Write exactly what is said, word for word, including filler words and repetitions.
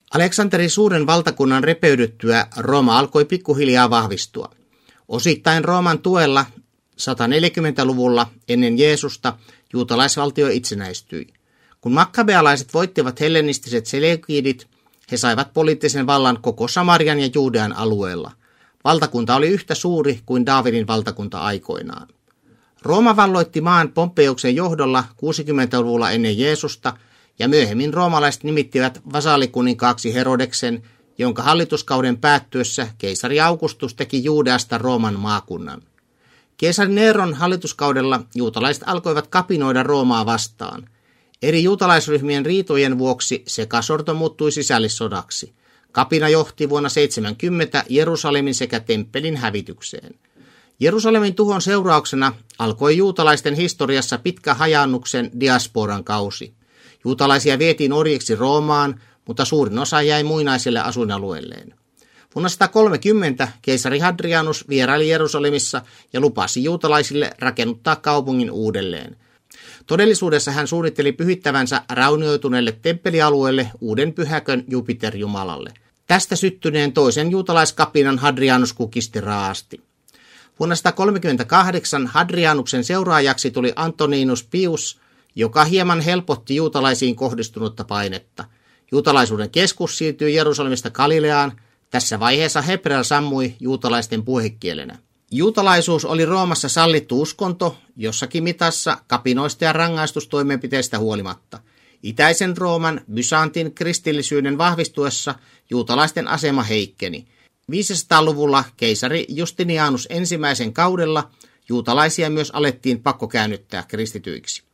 Aleksanterin suuren valtakunnan repeydyttyä Rooma alkoi pikkuhiljaa vahvistua. Osittain Rooman tuella sataneljäkymmentäluvulla ennen Jeesusta juutalaisvaltio itsenäistyi. Kun makkabealaiset voittivat hellenistiset seleukidit, he saivat poliittisen vallan koko Samarian ja Juudean alueella. Valtakunta oli yhtä suuri kuin Daavidin valtakunta aikoinaan. Rooma valloitti maan Pompeiuksen johdolla kuusikymmentäluvulla ennen Jeesusta, ja myöhemmin roomalaiset nimittivät vasaalikuninkaaksi Herodeksen, jonka hallituskauden päättyessä keisari Augustus teki Juudeasta Rooman maakunnan. Keisari Neron hallituskaudella juutalaiset alkoivat kapinoida Roomaa vastaan. Eri juutalaisryhmien riitojen vuoksi sekasorto muuttui sisällissodaksi. Kapina johti vuonna seitsemänkymmentä Jerusalemin sekä temppelin hävitykseen. Jerusalemin tuhon seurauksena alkoi juutalaisten historiassa pitkä hajaannuksen diasporan kausi. Juutalaisia vietiin orjiksi Roomaan, mutta suurin osa jäi muinaisille asuinalueilleen. Vuonna sata kolmekymmentä keisari Hadrianus vieraili Jerusalemissa ja lupasi juutalaisille rakennuttaa kaupungin uudelleen. Todellisuudessa hän suunnitteli pyhittävänsä raunioituneelle temppelialueelle uuden pyhäkön Jupiter-jumalalle. Tästä syttyneen toisen juutalaiskapinan Hadrianus kukisti raasti. Vuonna sata kolmekymmentäkahdeksan Hadrianuksen seuraajaksi tuli Antoninus Pius, joka hieman helpotti juutalaisiin kohdistunutta painetta. Juutalaisuuden keskus siirtyi Jerusalemista Galileaan. Tässä vaiheessa hebrea sammui juutalaisten puhekielenä. Juutalaisuus oli Roomassa sallittu uskonto jossakin mitassa kapinoista ja rangaistustoimenpiteistä huolimatta. Itäisen Rooman Byzantin kristillisyyden vahvistuessa juutalaisten asema heikkeni. viisisataaluvulla keisari Justinianus ensimmäisen kaudella juutalaisia myös alettiin pakkokäännyttää kristityiksi.